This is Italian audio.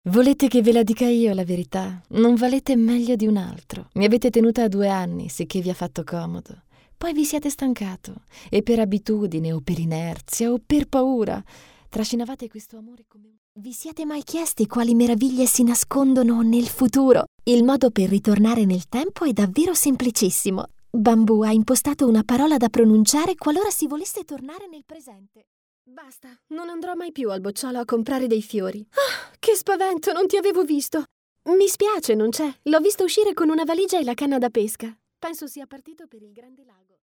Volete che ve la dica io la verità? Non valete meglio di un altro. Mi avete tenuta 2 anni, sicché vi ha fatto comodo. Poi vi siete stancato e per abitudine o per inerzia o per paura trascinavate questo amore come un... Vi siete mai chiesti quali meraviglie si nascondono nel futuro? Il modo per ritornare nel tempo è davvero semplicissimo. Bambù ha impostato una parola da pronunciare qualora si volesse tornare nel presente. Basta, non andrò mai più al bocciolo a comprare dei fiori. Ah, che spavento, non ti avevo visto. Mi spiace, non c'è. L'ho visto uscire con una valigia e la canna da pesca. Penso sia partito per il grande lago.